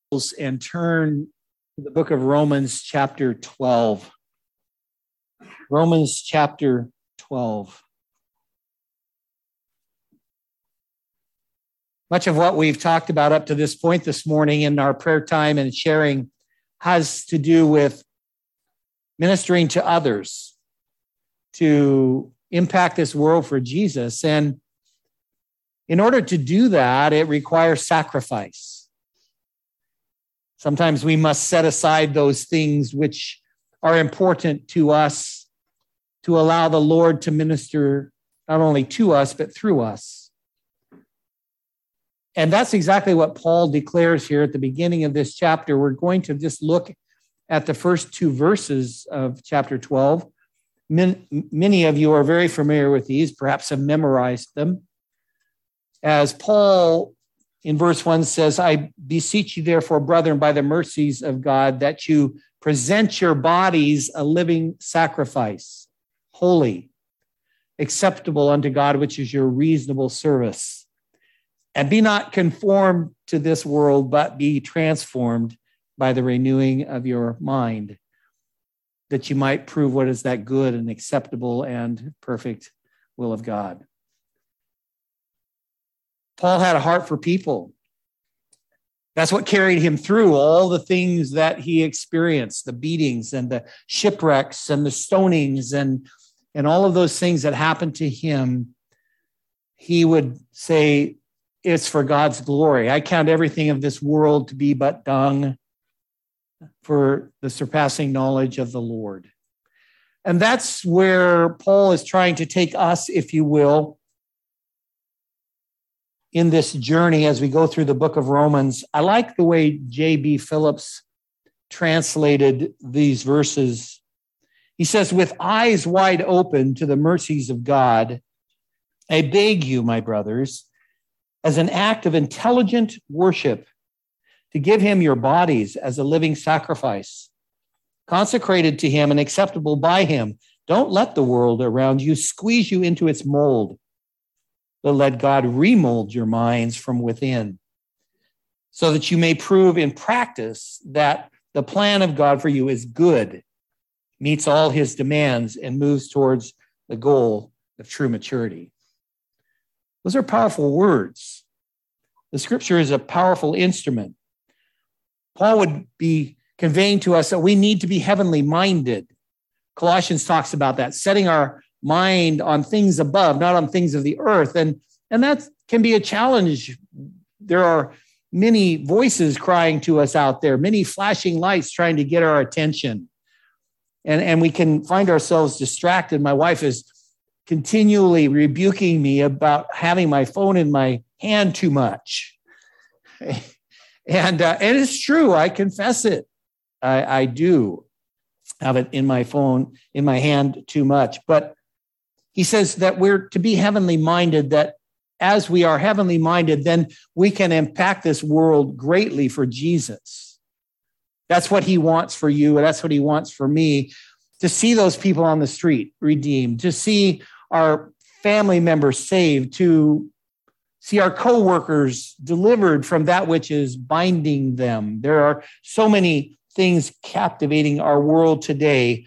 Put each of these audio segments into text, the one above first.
And turn to the book of Romans chapter 12. Romans chapter 12. Much of what we've talked about up to this point this morning in our prayer time and sharing has to do with ministering to others to impact this world for Jesus. And in order to do that, it requires sacrifice. Sometimes we must set aside those things which are important to us to allow the Lord to minister not only to us, but through us. And that's exactly what Paul declares here at the beginning of this chapter. We're going to just look at the first two verses of chapter 12. Many of you are very familiar with these, perhaps have memorized them. As Paul in verse 1 says, I beseech you, therefore, brethren, by the mercies of God, that you present your bodies a living sacrifice, holy, acceptable unto God, which is your reasonable service. And be not conformed to this world, but be transformed by the renewing of your mind, that you might prove what is that good and acceptable and perfect will of God. Paul had a heart for people. That's what carried him through all the things that he experienced, the beatings and the shipwrecks and the stonings and all of those things that happened to him. He would say, it's for God's glory. I count everything of this world to be but dung for the surpassing knowledge of the Lord. And that's where Paul is trying to take us, if you will, in this journey as we go through the book of Romans. I like the way J.B. Phillips translated these verses. He says, with eyes wide open to the mercies of God, I beg you, my brothers, as an act of intelligent worship, to give him your bodies as a living sacrifice, consecrated to him and acceptable by him. Don't let the world around you squeeze you into its mold, but let God remold your minds from within, so that you may prove in practice that the plan of God for you is good, meets all his demands, and moves towards the goal of true maturity. Those are powerful words. The scripture is a powerful instrument. Paul would be conveying to us that we need to be heavenly minded. Colossians talks about that, setting our mind on things above, not on things of the earth. And that can be a challenge. There are many voices crying to us out there, many flashing lights trying to get our attention. And we can find ourselves distracted. My wife is continually rebuking me about having my phone in my hand too much. And it's true. I confess it. I do have it in my phone, in my hand too much. But he says that we're to be heavenly minded, that as we are heavenly minded, then we can impact this world greatly for Jesus. That's what he wants for you, and that's what he wants for me, to see those people on the street redeemed, to see our family members saved, to see our coworkers delivered from that which is binding them. There are so many things captivating our world today.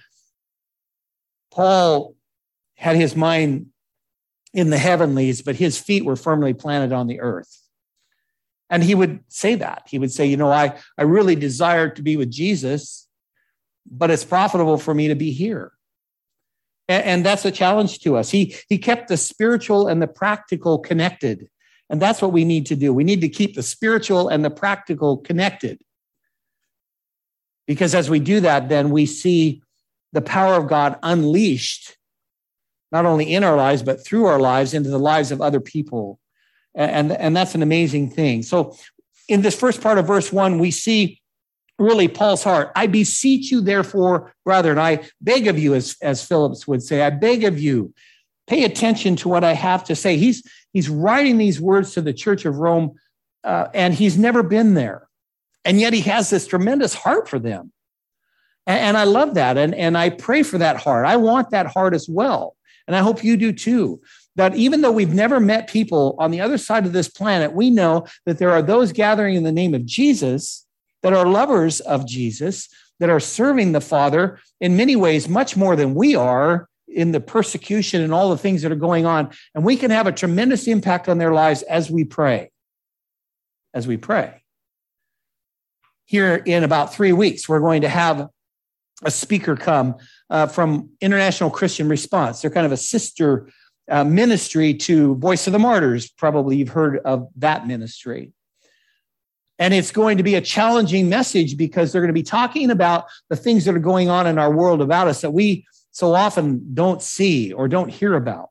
Paul had his mind in the heavenlies, but his feet were firmly planted on the earth. And he would say that. He would say, I really desire to be with Jesus, but it's profitable for me to be here. And that's a challenge to us. He kept the spiritual and the practical connected. And that's what we need to do. We need to keep the spiritual and the practical connected. Because as we do that, then we see the power of God unleashed, not only in our lives, but through our lives into the lives of other people. And that's an amazing thing. So in this first part of verse 1, we see really Paul's heart. I beseech you, therefore, brethren, I beg of you, as Phillips would say, I beg of you, pay attention to what I have to say. He's writing these words to the church of Rome, and he's never been there. And yet he has this tremendous heart for them. And I love that. And I pray for that heart. I want that heart as well. And I hope you do too. That even though we've never met people on the other side of this planet, we know that there are those gathering in the name of Jesus that are lovers of Jesus, that are serving the Father in many ways, much more than we are in the persecution and all the things that are going on. And we can have a tremendous impact on their lives as we pray. As we pray. Here in about 3 weeks, we're going to have a speaker come from International Christian Response. They're kind of a sister ministry to Voice of the Martyrs. Probably you've heard of that ministry. And it's going to be a challenging message because they're going to be talking about the things that are going on in our world about us that we so often don't see or don't hear about.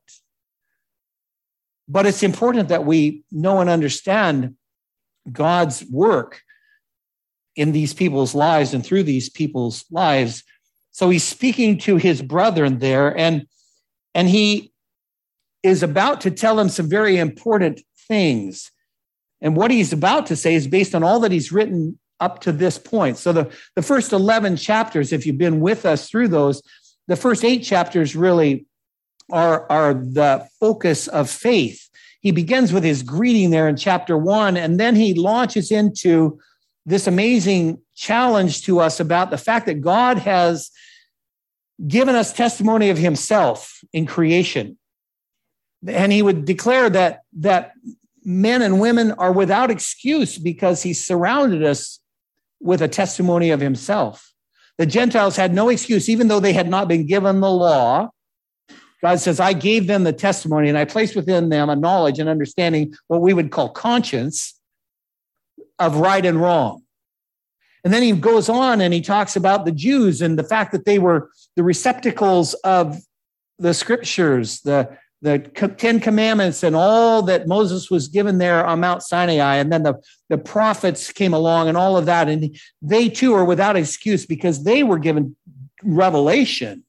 But it's important that we know and understand God's work in these people's lives and through these people's lives. So he's speaking to his brethren there, and he is about to tell them some very important things. And what he's about to say is based on all that he's written up to this point. So the first 11 chapters, if you've been with us through those, the first 8 chapters really are the focus of faith. He begins with his greeting there in chapter 1, and then he launches into this amazing challenge to us about the fact that God has given us testimony of himself in creation. And he would declare that men and women are without excuse because he surrounded us with a testimony of himself. The Gentiles had no excuse, even though they had not been given the law. God says, I gave them the testimony, and I placed within them a knowledge and understanding, what we would call conscience, of right and wrong. And then he goes on and he talks about the Jews and the fact that they were the receptacles of the scriptures, the 10 commandments and all that Moses was given there on Mount Sinai. And then the prophets came along and all of that. And they too are without excuse because they were given revelation.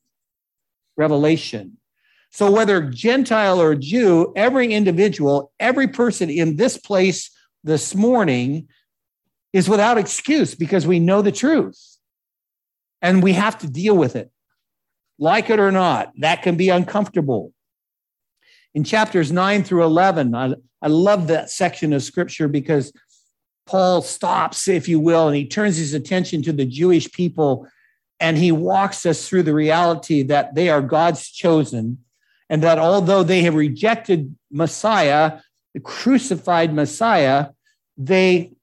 So whether Gentile or Jew, every individual, every person in this place this morning is without excuse because we know the truth. And we have to deal with it. Like it or not, that can be uncomfortable. In chapters 9 through 11, I love that section of scripture because Paul stops, if you will, and he turns his attention to the Jewish people, and he walks us through the reality that they are God's chosen, and that although they have rejected Messiah, the crucified Messiah, they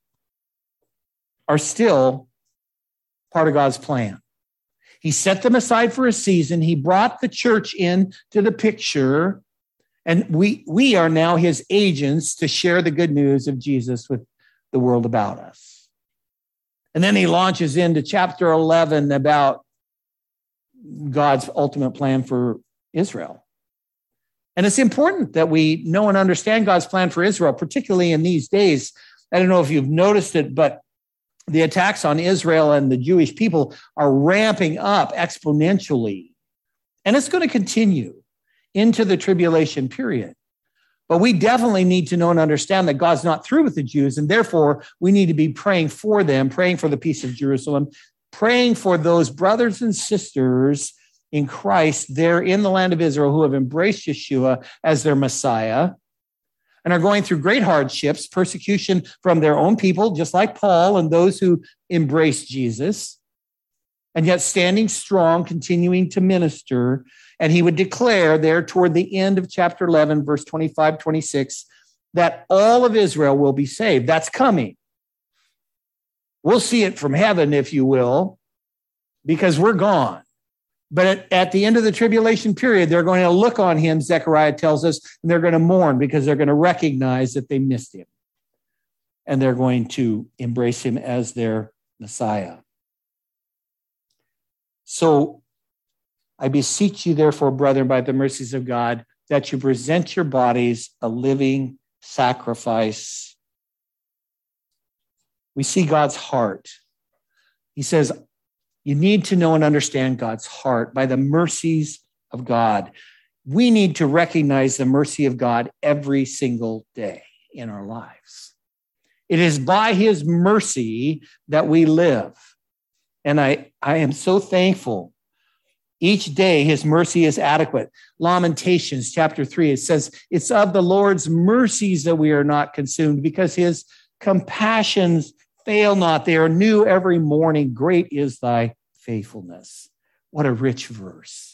are still part of God's plan. He set them aside for a season. He brought the church into the picture, and we are now his agents to share the good news of Jesus with the world about us. And then he launches into chapter 11 about God's ultimate plan for Israel. And it's important that we know and understand God's plan for Israel, particularly in these days. I don't know if you've noticed it, but the attacks on Israel and the Jewish people are ramping up exponentially. And it's going to continue into the tribulation period. But we definitely need to know and understand that God's not through with the Jews, and therefore we need to be praying for them, praying for the peace of Jerusalem, praying for those brothers and sisters in Christ there in the land of Israel who have embraced Yeshua as their Messiah and are going through great hardships, persecution from their own people, just like Paul and those who embraced Jesus, and yet standing strong, continuing to minister. And he would declare there toward the end of chapter 11, verse 25, 26, that all of Israel will be saved. That's coming. We'll see it from heaven, if you will, because we're gone. But at the end of the tribulation period, they're going to look on him, Zechariah tells us, and they're going to mourn because they're going to recognize that they missed him. And they're going to embrace him as their Messiah. So I beseech you, therefore, brethren, by the mercies of God, that you present your bodies a living sacrifice. We see God's heart. He says, you need to know and understand God's heart by the mercies of God. We need to recognize the mercy of God every single day in our lives. It is by his mercy that we live. And I am so thankful. Each day, his mercy is adequate. Lamentations chapter 3, it says, it's of the Lord's mercies that we are not consumed because his compassions fail not. They are new every morning. Great is thy faithfulness. What a rich verse.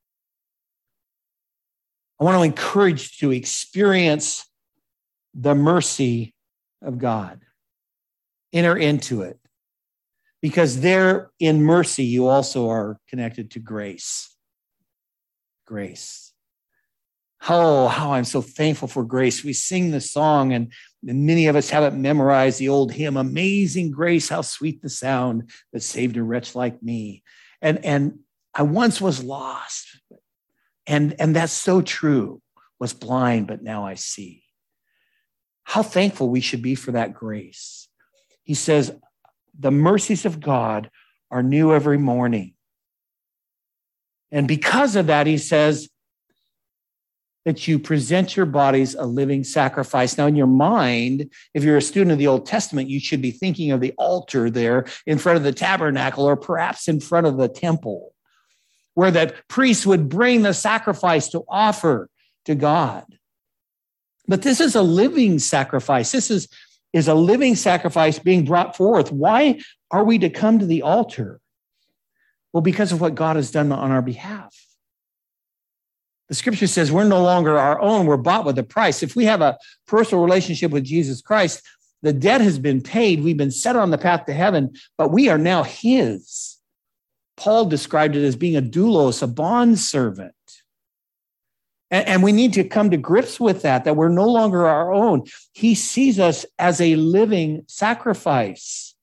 I want to encourage you to experience the mercy of God. Enter into it. Because there in mercy, you also are connected to grace. Grace. Oh, how I'm so thankful for grace. We sing the song, and many of us have it memorized, the old hymn, Amazing Grace, how sweet the sound that saved a wretch like me. And I once was lost, and that's so true, was blind, but now I see. How thankful we should be for that grace. He says, the mercies of God are new every morning. And because of that, he says that you present your bodies a living sacrifice. Now, in your mind, if you're a student of the Old Testament, you should be thinking of the altar there in front of the tabernacle, or perhaps in front of the temple, where the priests would bring the sacrifice to offer to God. But this is a living sacrifice. This is a living sacrifice being brought forth. Why are we to come to the altar? Well, because of what God has done on our behalf. The scripture says we're no longer our own. We're bought with a price. If we have a personal relationship with Jesus Christ, the debt has been paid. We've been set on the path to heaven, but we are now his. Paul described it as being a doulos, a bondservant. And we need to come to grips with that we're no longer our own. He sees us as a living sacrifice.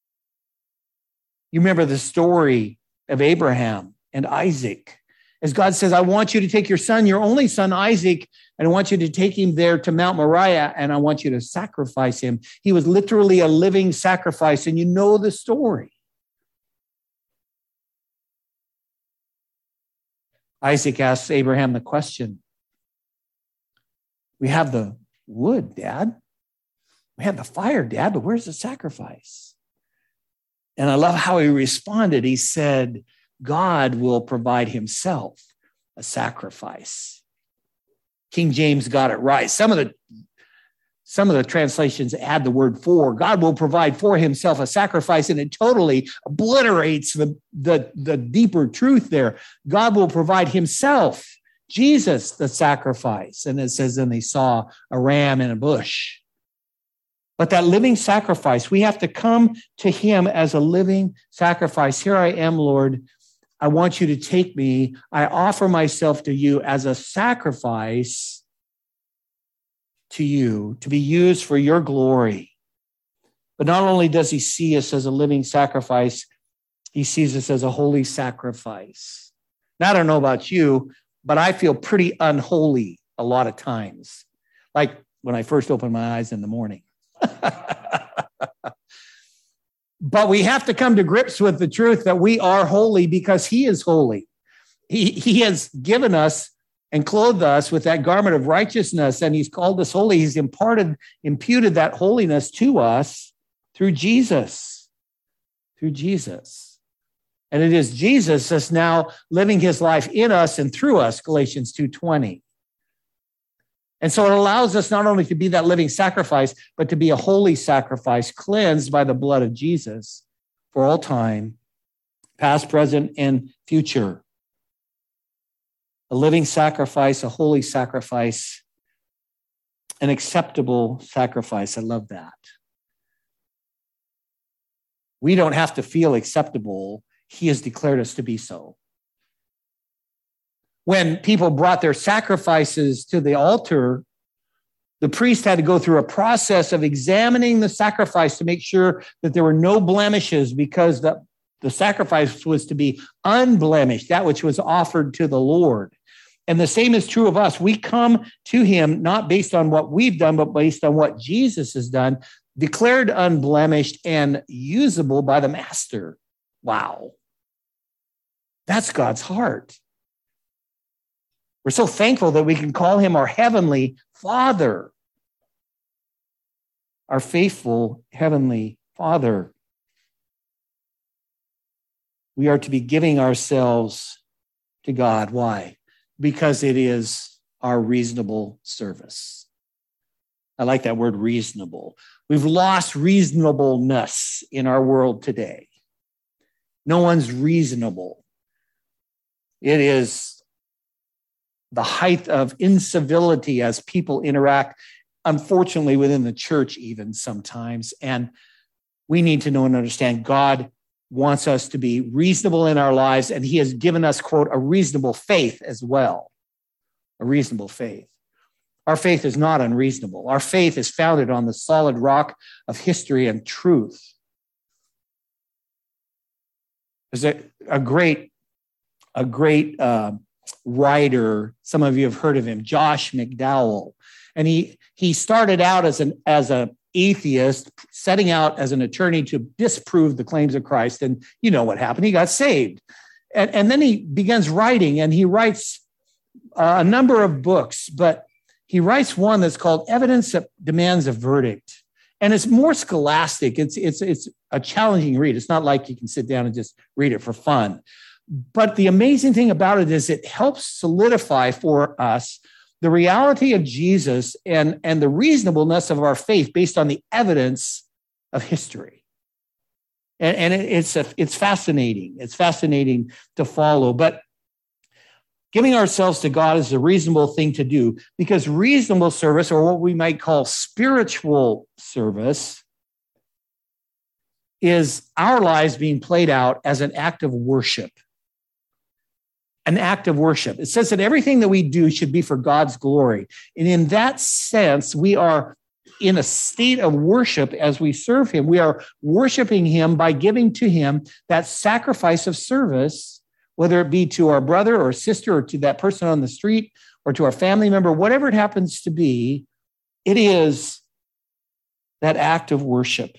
You remember the story of Abraham and Isaac. As God says, I want you to take your son, your only son, Isaac, and I want you to take him there to Mount Moriah, and I want you to sacrifice him. He was literally a living sacrifice, and you know the story. Isaac asks Abraham the question, we have the wood, Dad. We have the fire, Dad, but where's the sacrifice? And I love how he responded. He said, God will provide himself a sacrifice. King James got it right. Some of the translations add the word for. God will provide for himself a sacrifice, and it totally obliterates the deeper truth there. God will provide himself, Jesus, the sacrifice. And it says, then they saw a ram in a bush. But that living sacrifice, we have to come to him as a living sacrifice. Here I am, Lord. I want you to take me. I offer myself to you as a sacrifice to you, to be used for your glory. But not only does he see us as a living sacrifice, he sees us as a holy sacrifice. Now, I don't know about you, but I feel pretty unholy a lot of times, like when I first open my eyes in the morning. But we have to come to grips with the truth that we are holy because he is holy. He has given us and clothed us with that garment of righteousness, and he's called us holy. He's imputed that holiness to us through Jesus. Through Jesus. And it is Jesus that's now living his life in us and through us, Galatians 2:20. And so it allows us not only to be that living sacrifice, but to be a holy sacrifice, cleansed by the blood of Jesus for all time, past, present, and future. A living sacrifice, a holy sacrifice, an acceptable sacrifice. I love that. We don't have to feel acceptable. He has declared us to be so. When people brought their sacrifices to the altar, the priest had to go through a process of examining the sacrifice to make sure that there were no blemishes, because the sacrifice was to be unblemished, that which was offered to the Lord. And the same is true of us. We come to him not based on what we've done, but based on what Jesus has done, declared unblemished and usable by the Master. Wow. That's God's heart. We're so thankful that we can call him our heavenly Father, our faithful heavenly Father. We are to be giving ourselves to God. Why? Because it is our reasonable service. I like that word, reasonable. We've lost reasonableness in our world today. No one's reasonable. It is the height of incivility as people interact, unfortunately, within the church even sometimes. And we need to know and understand God wants us to be reasonable in our lives, and he has given us, quote, a reasonable faith as well. A reasonable faith. Our faith is not unreasonable. Our faith is founded on the solid rock of history and truth. There's a great writer. Some of you have heard of him, Josh McDowell, and he started out as an atheist, setting out as an attorney to disprove the claims of Christ. And you know what happened? He got saved, and then he begins writing, and he writes a number of books, but he writes one that's called Evidence That Demands a Verdict. And it's more scholastic. It's a challenging read. It's not like you can sit down and just read it for fun. But the amazing thing about it is it helps solidify for us the reality of Jesus and the reasonableness of our faith based on the evidence of history. And it's fascinating. It's fascinating to follow. But giving ourselves to God is a reasonable thing to do, because reasonable service, or what we might call spiritual service, is our lives being played out as an act of worship. An act of worship. It says that everything that we do should be for God's glory. And in that sense, we are in a state of worship as we serve him. We are worshiping him by giving to him that sacrifice of service, whether it be to our brother or sister or to that person on the street or to our family member, whatever it happens to be, it is that act of worship.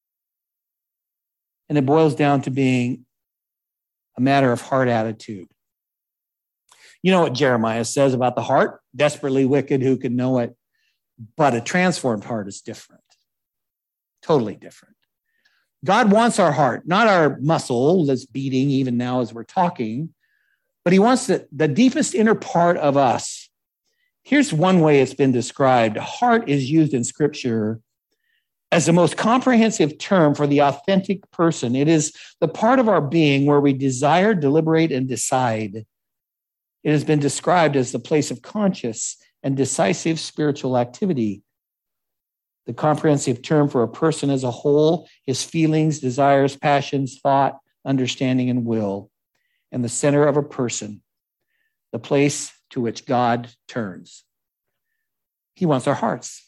And it boils down to being a matter of heart attitude. You know what Jeremiah says about the heart? Desperately wicked, who can know it? But a transformed heart is different. Totally different. God wants our heart, not our muscle that's beating even now as we're talking, but he wants the deepest inner part of us. Here's one way it's been described. Heart is used in Scripture as the most comprehensive term for the authentic person. It is the part of our being where we desire, deliberate, and decide. It has been described as the place of conscious and decisive spiritual activity. The comprehensive term for a person as a whole, his feelings, desires, passions, thought, understanding, and will, and the center of a person, the place to which God turns. He wants our hearts.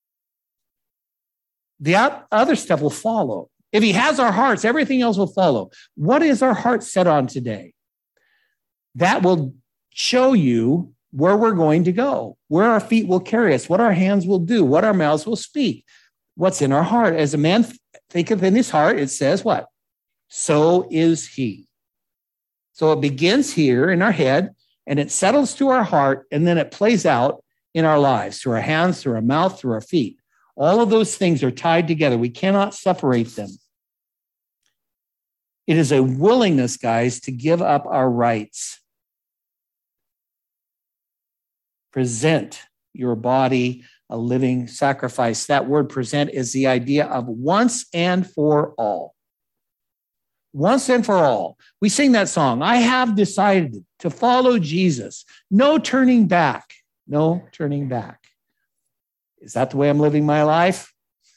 The other stuff will follow. If he has our hearts, everything else will follow. What is our heart set on today? That will show you where we're going to go, where our feet will carry us, what our hands will do, what our mouths will speak, what's in our heart. As a man thinketh in his heart, it says what? So is he. So it begins here in our head, and it settles to our heart, and then it plays out in our lives, through our hands, through our mouth, through our feet. All of those things are tied together. We cannot separate them. It is a willingness, guys, to give up our rights. Present your body a living sacrifice. That word present is the idea of once and for all. Once and for all. We sing that song, I have decided to follow Jesus. No turning back. No turning back. Is that the way I'm living my life?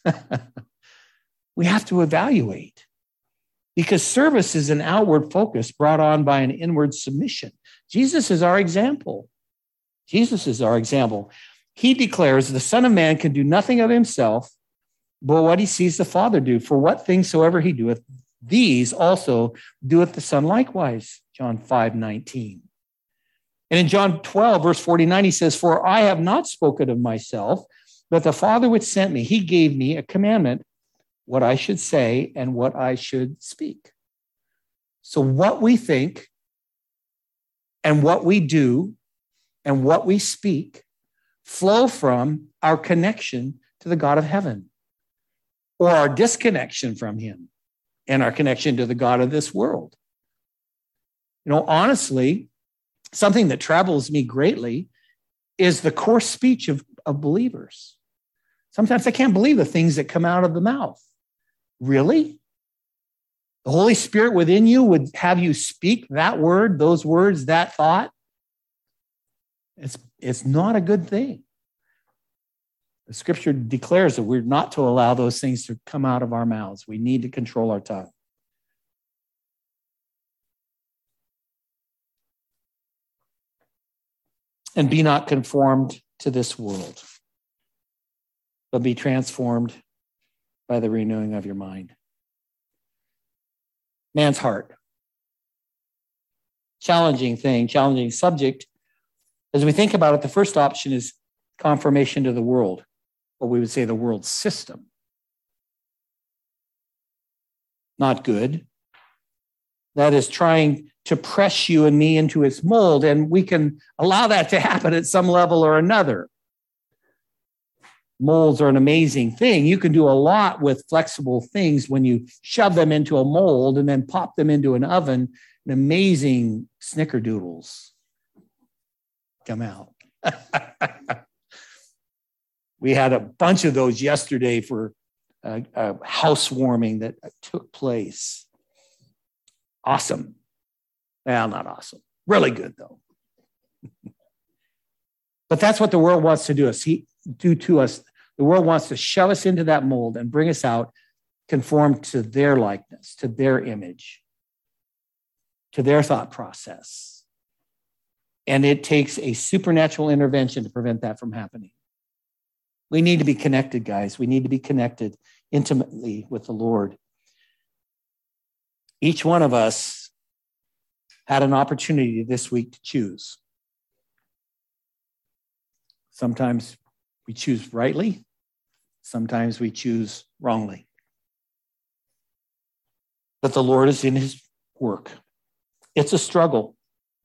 We have to evaluate, because service is an outward focus brought on by an inward submission. Jesus is our example. Jesus is our example. He declares the Son of Man can do nothing of himself, but what he sees the Father do. For what things soever he doeth, these also doeth the Son likewise. John 5:19. And in John 12, verse 49, he says, for I have not spoken of myself, but the Father which sent me, he gave me a commandment, what I should say and what I should speak. So what we think and what we do and what we speak flow from our connection to the God of heaven, or our disconnection from him and our connection to the God of this world. You know, honestly, something that troubles me greatly is the coarse speech of believers. Sometimes I can't believe the things that come out of the mouth. Really? The Holy Spirit within you would have you speak that word, those words, that thought? It's not a good thing. The scripture declares that we're not to allow those things to come out of our mouths. We need to control our tongue. And be not conformed to this world, but be transformed by the renewing of your mind. Man's heart. Challenging thing, challenging subject. As we think about it, the first option is conformation to the world, or we would say the world system. Not good. That is trying to press you and me into its mold, and we can allow that to happen at some level or another. Molds are an amazing thing. You can do a lot with flexible things when you shove them into a mold and then pop them into an oven, and amazing snickerdoodles come out. We had a bunch of those yesterday for a housewarming that took place. Awesome. Well, not awesome. Really good, though. But that's what the world wants to do to us. The world wants to shove us into that mold and bring us out, conform to their likeness, to their image, to their thought process. And it takes a supernatural intervention to prevent that from happening. We need to be connected, guys. We need to be connected intimately with the Lord. Each one of us had an opportunity this week to choose. Sometimes we choose rightly. Sometimes we choose wrongly. But the Lord is in his work. It's a struggle.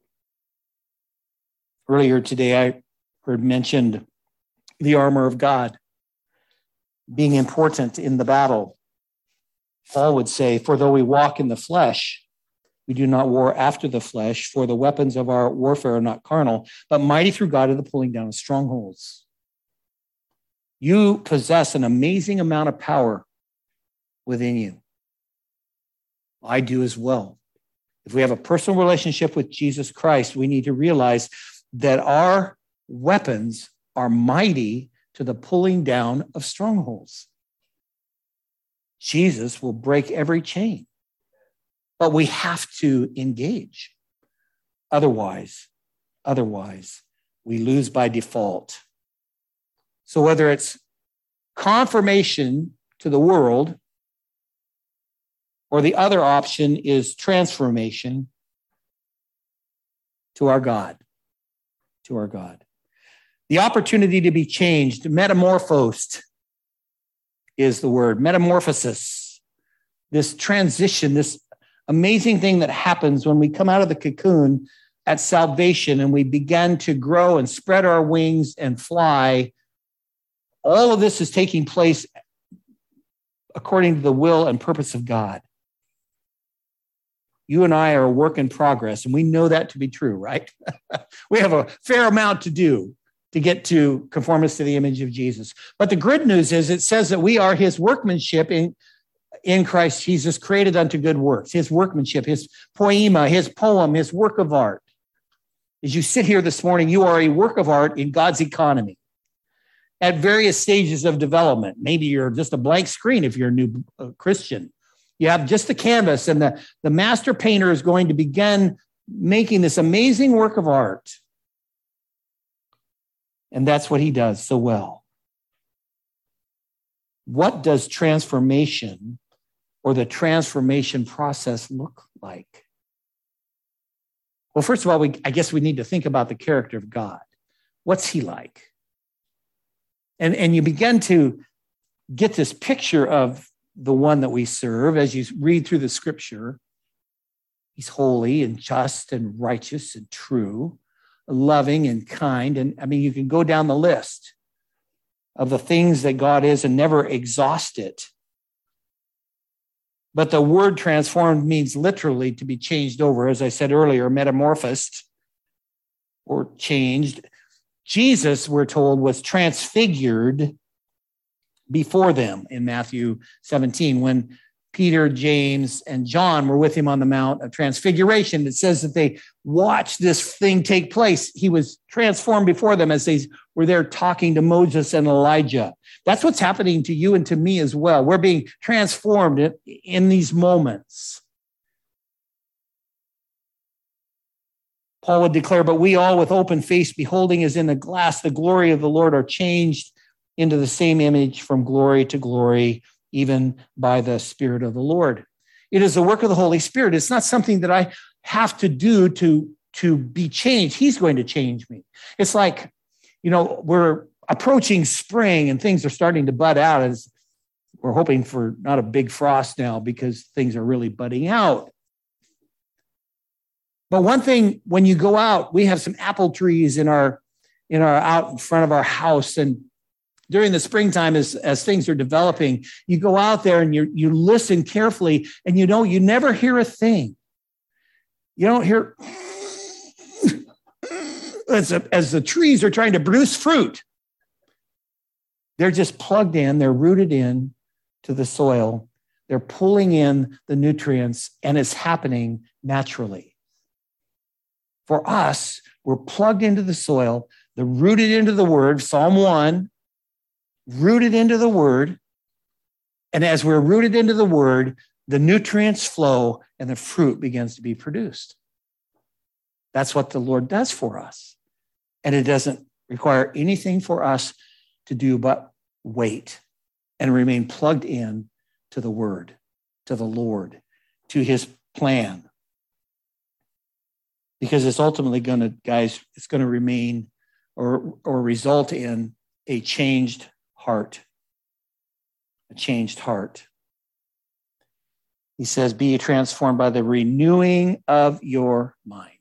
Earlier today, I heard mentioned the armor of God being important in the battle. Paul would say, for though we walk in the flesh, we do not war after the flesh, for the weapons of our warfare are not carnal, but mighty through God to the pulling down of strongholds. You possess an amazing amount of power within you. I do as well. If we have a personal relationship with Jesus Christ, we need to realize that our weapons are mighty to the pulling down of strongholds. Jesus will break every chain. But we have to engage. Otherwise, we lose by default. So whether it's confirmation to the world, or the other option is transformation to our God. To our God. The opportunity to be changed, metamorphosed is the word, metamorphosis. This transition, this amazing thing that happens when we come out of the cocoon at salvation and we begin to grow and spread our wings and fly. All of this is taking place according to the will and purpose of God. You and I are a work in progress, and we know that to be true, right? We have a fair amount to do to get to conform us to the image of Jesus. But the good news is it says that we are his workmanship in Christ Jesus, created unto good works, his workmanship, his poema, his poem, his work of art. As you sit here this morning, you are a work of art in God's economy at various stages of development. Maybe you're just a blank screen if you're a new Christian. You have just a canvas, and the master painter is going to begin making this amazing work of art. And that's what he does so well. What does transformation or the transformation process look like? Well, first of all, I guess we need to think about the character of God. What's he like? And you begin to get this picture of the one that we serve as you read through the scripture. He's holy and just and righteous and true, loving and kind. And I mean, you can go down the list of the things that God is and never exhaust it. But the word transformed means literally to be changed over, as I said earlier, metamorphosed or changed. Jesus, we're told, was transfigured before them in Matthew 17, when Peter, James, and John were with him on the Mount of Transfiguration. It says that they watched this thing take place. He was transformed before them as they were there talking to Moses and Elijah. That's what's happening to you and to me as well. We're being transformed in these moments. Paul would declare, but we all with open face, beholding as in a glass the glory of the Lord, are changed into the same image from glory to glory, even by the Spirit of the Lord. It is the work of the Holy Spirit. It's not something that I have to do to be changed. He's going to change me. It's like, we're approaching spring and things are starting to bud out, as we're hoping for not a big frost now because things are really budding out. But one thing, when you go out, we have some apple trees in our out in front of our house, and during the springtime, as things are developing, you go out there and you listen carefully, and you never hear a thing. You don't hear as the trees are trying to produce fruit. They're just plugged in, they're rooted in to the soil. They're pulling in the nutrients, and it's happening naturally. For us, we're plugged into the soil, they're rooted into the word, Psalm 1, rooted into the word. And as we're rooted into the word, the nutrients flow and the fruit begins to be produced. That's what the Lord does for us. And it doesn't require anything for us to do but wait and remain plugged in to the word, to the Lord, to his plan. Because it's ultimately going to remain or result in a changed heart. A changed heart. He says, be transformed by the renewing of your mind.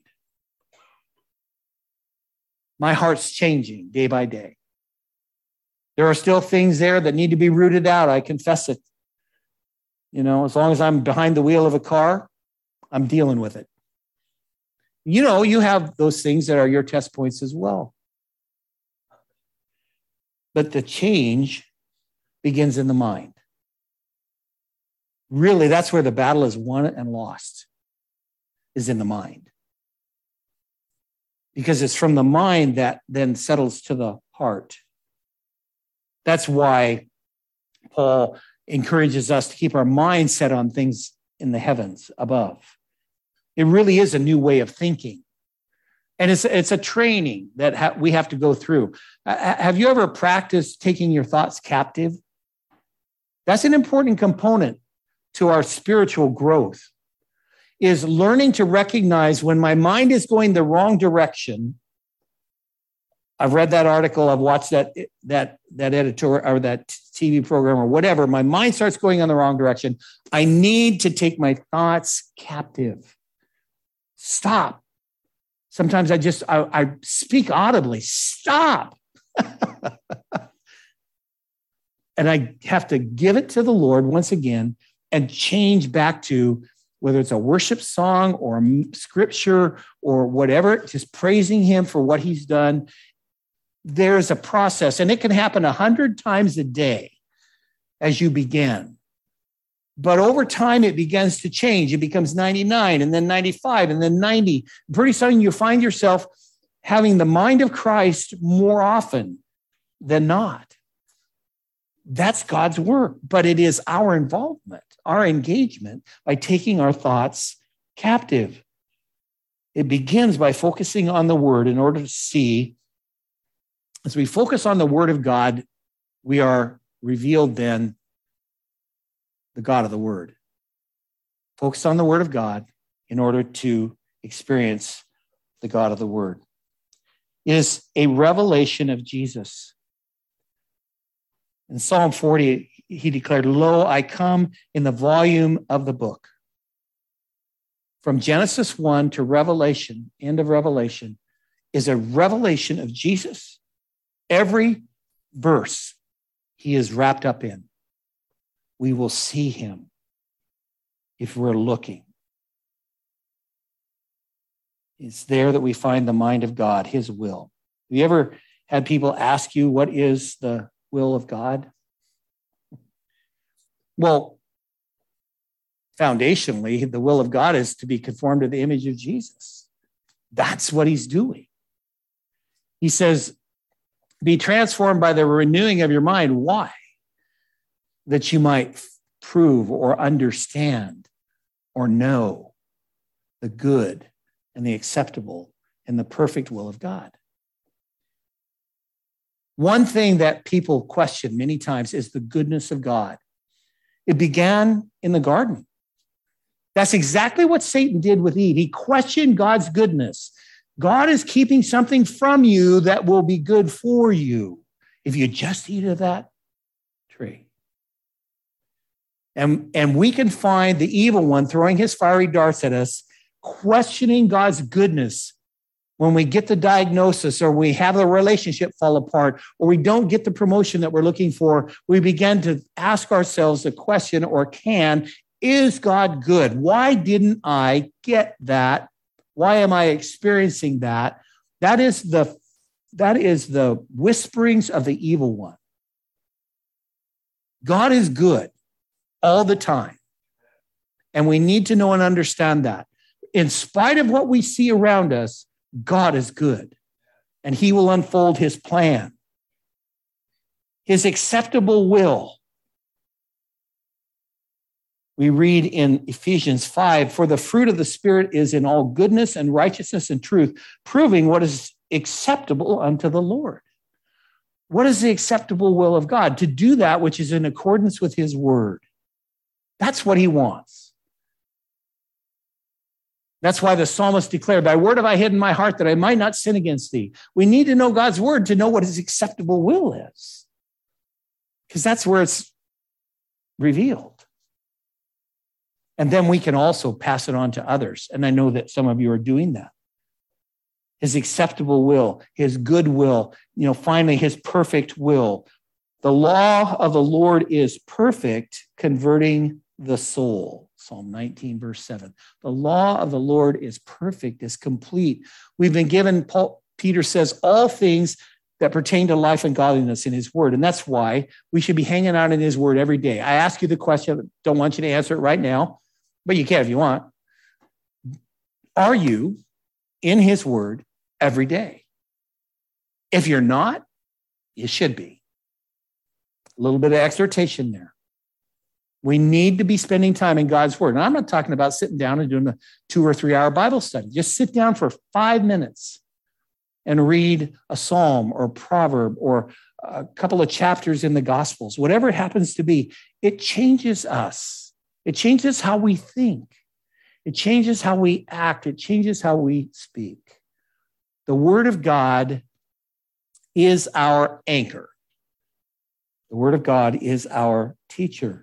My heart's changing day by day. There are still things there that need to be rooted out. I confess it. As long as I'm behind the wheel of a car, I'm dealing with it. You have those things that are your test points as well. But the change begins in the mind. Really, that's where the battle is won and lost, is in the mind. Because it's from the mind that then settles to the heart. That's why Paul encourages us to keep our mind set on things in the heavens above. It really is a new way of thinking. And it's a training that we have to go through. Have you ever practiced taking your thoughts captive? That's an important component to our spiritual growth, is learning to recognize when my mind is going the wrong direction. I've read that article, I've watched that editorial or that TV program or whatever. My mind starts going in the wrong direction. I need to take my thoughts captive. Stop. Sometimes I speak audibly, stop. And I have to give it to the Lord once again and change back to whether it's a worship song or a scripture or whatever, just praising him for what he's done. There's a process, and it can happen 100 times a day as you begin. But over time, it begins to change. It becomes 99 and then 95 and then 90. Pretty soon you find yourself having the mind of Christ more often than not. That's God's work, but it is our involvement, our engagement by taking our thoughts captive. It begins by focusing on the word in order to see. As we focus on the word of God, we are revealed then the God of the word. Focus on the word of God in order to experience the God of the word. It is a revelation of Jesus. In Psalm 40, he declared, "Lo, I come in the volume of the book." From Genesis 1 to Revelation, end of Revelation, is a revelation of Jesus. Every verse he is wrapped up in. We will see him if we're looking. It's there that we find the mind of God, his will. Have you ever had people ask you, what is the will of God? Well, foundationally, the will of God is to be conformed to the image of Jesus. That's what he's doing. He says, be transformed by the renewing of your mind. Why? That you might prove or understand or know the good and the acceptable and the perfect will of God. One thing that people question many times is the goodness of God. It began in the garden. That's exactly what Satan did with Eve. He questioned God's goodness. God is keeping something from you that will be good for you if you just eat of that tree. And we can find the evil one throwing his fiery darts at us, questioning God's goodness when we get the diagnosis or we have the relationship fall apart or we don't get the promotion that we're looking for. We begin to ask ourselves the question, is God good? Why didn't I get that? Why am I experiencing that? That is the whisperings of the evil one. God is good all the time. And we need to know and understand that. In spite of what we see around us, God is good. And he will unfold his plan, his acceptable will. We read in Ephesians 5, for the fruit of the Spirit is in all goodness and righteousness and truth, proving what is acceptable unto the Lord. What is the acceptable will of God? To do that which is in accordance with his word. That's what he wants. That's why the psalmist declared, thy word have I hid in my heart that I might not sin against thee. We need to know God's word to know what his acceptable will is, because that's where it's revealed. And then we can also pass it on to others. And I know that some of you are doing that. His acceptable will, his good will, finally his perfect will. The law of the Lord is perfect, converting the soul. Psalm 19, verse 7. The law of the Lord is perfect, is complete. We've been given, Peter says, all things that pertain to life and godliness in his word. And that's why we should be hanging out in his word every day. I ask you the question, don't want you to answer it right now, but you can if you want. Are you in his word every day? If you're not, you should be. A little bit of exhortation there. We need to be spending time in God's word. And I'm not talking about sitting down and doing a 2 or 3 hour Bible study. Just sit down for 5 minutes and read a psalm or a proverb or a couple of chapters in the Gospels, whatever it happens to be. It changes us. It changes how we think. It changes how we act. It changes how we speak. The word of God is our anchor. The word of God is our teacher.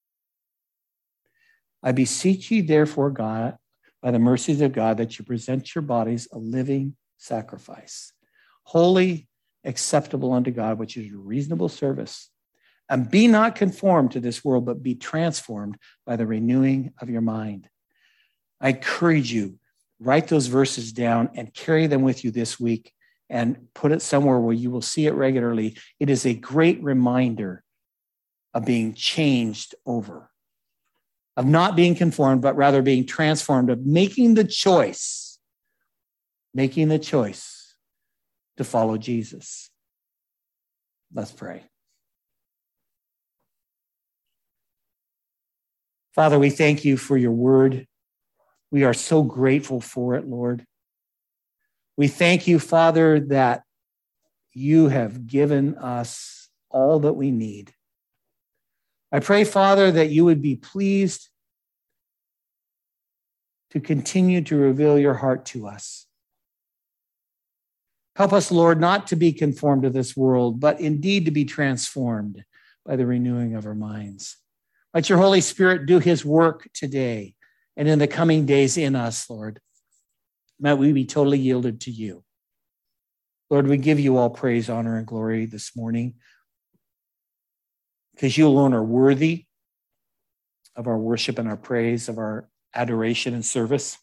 I beseech you, therefore, God, by the mercies of God, that you present your bodies a living sacrifice, holy, acceptable unto God, which is your reasonable service. And be not conformed to this world, but be transformed by the renewing of your mind. I encourage you, write those verses down and carry them with you this week and put it somewhere where you will see it regularly. It is a great reminder of being changed over, of not being conformed, but rather being transformed, of making the choice to follow Jesus. Let's pray. Father, we thank you for your word. We are so grateful for it, Lord. We thank you, Father, that you have given us all that we need. I pray, Father, that you would be pleased to continue to reveal your heart to us. Help us, Lord, not to be conformed to this world, but indeed to be transformed by the renewing of our minds. Let your Holy Spirit do his work today and in the coming days in us, Lord. May we be totally yielded to you. Lord, we give you all praise, honor, and glory this morning because you alone are worthy of our worship and our praise, of our adoration and service.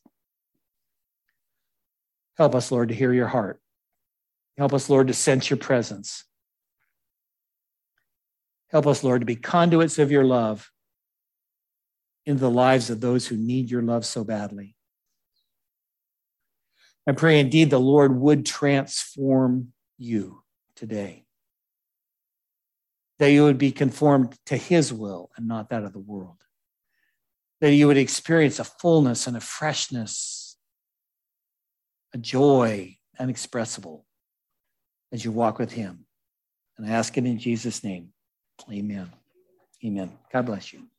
Help us, Lord, to hear your heart. Help us, Lord, to sense your presence. Help us, Lord, to be conduits of your love into the lives of those who need your love so badly. I pray indeed the Lord would transform you today, that you would be conformed to his will and not that of the world, that you would experience a fullness and a freshness, a joy inexpressible as you walk with him. And I ask it in Jesus' name. Amen. Amen. God bless you.